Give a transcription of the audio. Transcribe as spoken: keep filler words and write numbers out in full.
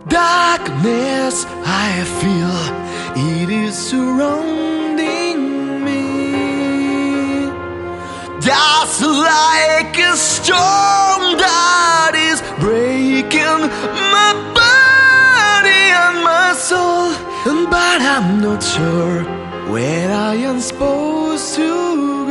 Darkness, I feel it is surrounding me. That's like a storm that is breaking my body and my soul. But I'm not sure where I am supposed to